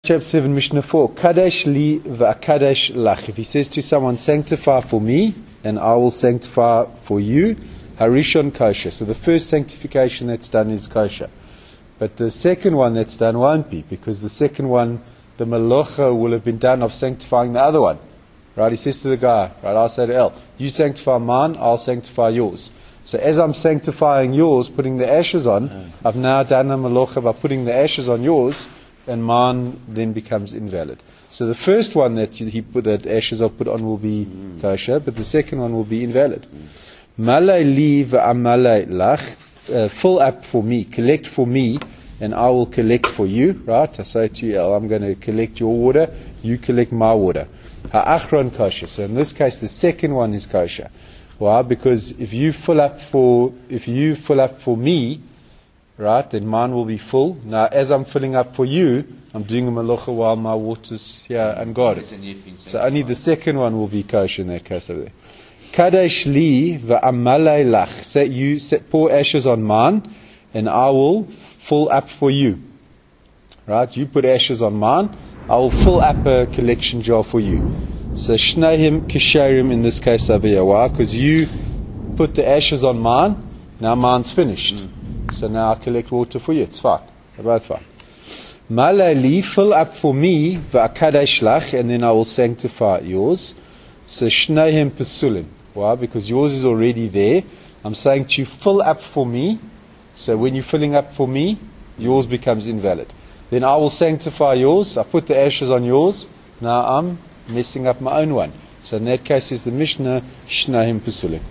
Chapter 7, Mishnah 4. Kadesh li va'kadesh lach. If he says to someone, sanctify for me, and I will sanctify for you, harishon kosher. So the first sanctification that's done is kosher. But the second one that's done won't be, because the second one, the malacha will have been done of sanctifying the other one. Right? He says to the guy, right, I'll say to El, you sanctify mine, I'll sanctify yours. So as I'm sanctifying yours, putting the ashes on, I've now done a malacha by putting the ashes on yours, and mine then becomes invalid. So the first one that that ashes are put on will be kosher, but the second one will be invalid. Malay li va'amalay lach, fill up for me, collect for me, and I will collect for you. Right? I say to you, I'm going to collect your water, you collect my water. Ha'achron kosher. So in this case, the second one is kosher. Why? Because if you fill up for me, right, then mine will be full. Now, as I'm filling up for you, I'm doing a malacha while my water's here unguarded. So only the second one will be kosher in that case over there. Kadesh li va'amalay lach. So you pour ashes on mine, and I will fill up for you. Right? You put ashes on mine, I will fill up a collection jar for you. So shnehim kisharim in this case over here. Why? Because you put the ashes on mine, now mine's finished. So now I collect water for you. It's fine. They're both fine. Malali, fill up for me, va'akadesh lach, and then I will sanctify yours. So shnehim pesulim. Why? Because yours is already there. I'm saying to you, fill up for me. So when you're filling up for me, yours becomes invalid. Then I will sanctify yours. I put the ashes on yours. Now I'm messing up my own one. So in that case is the Mishnah, shnehim pesulim.